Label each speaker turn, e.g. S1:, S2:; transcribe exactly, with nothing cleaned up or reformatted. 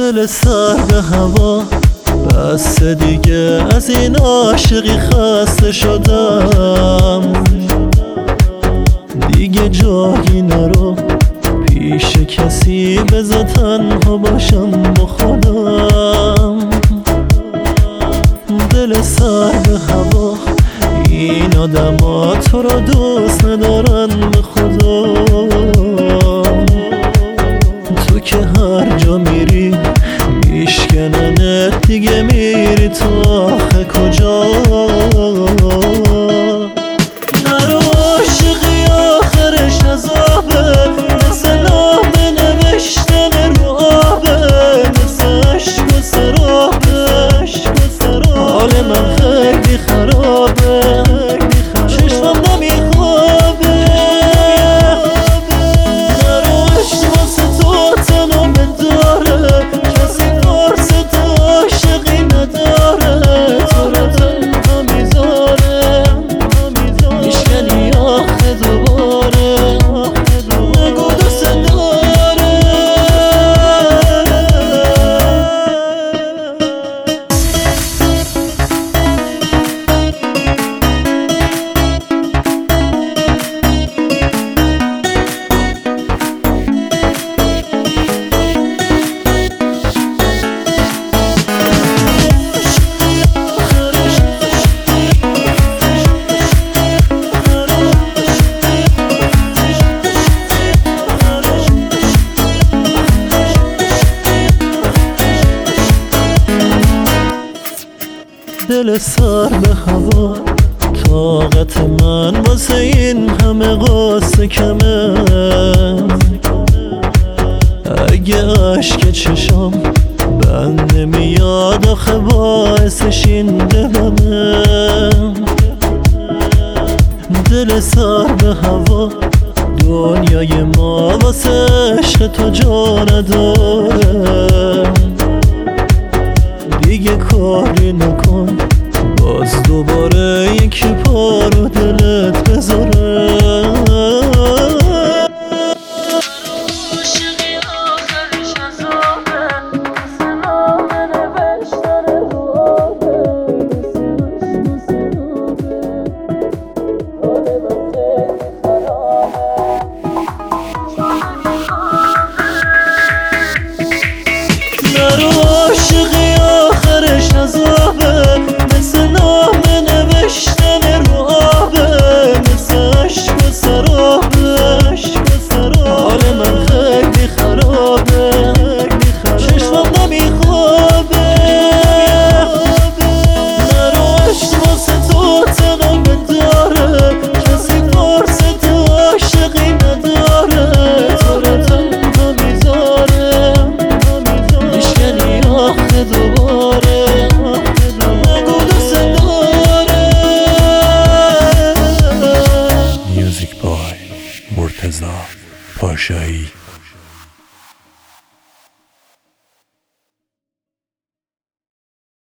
S1: دل سر به هوا بس دیگه، از این عاشقی خسته شدم. دیگه جایی نرو پیش کسی، بذار تنها باشم با خودم. دل سر به هوا، این آدم ها تو رو دوست ندارن به خدا. تو که هر جا میری میشکننت، دیگه میری تو آخه کجا؟ نرو عاشقی آخرش عذابه، مثل نامه نوشتن رو آبه، مثل عشق و سرابه. حال من خیلی خرابه، چشمم نمیخوابه. نرو عشق واسه تو تنابه داره، کسی فرصت عاشقی نداره. تو رو تنها میذاره، میشکنی آخه دوباره. نگو دوست داره. دل سر به هوا، طاقت من واسه این همه قصه کمه. اگه عشق چشام بند نمیاد، آخه باعثش این دلمه. دل سر به هوا، دنیای ما واسه عشق تو جا نداره. دیگه کاری نکن، باز دوباره یکی پا رو دلت بذاره.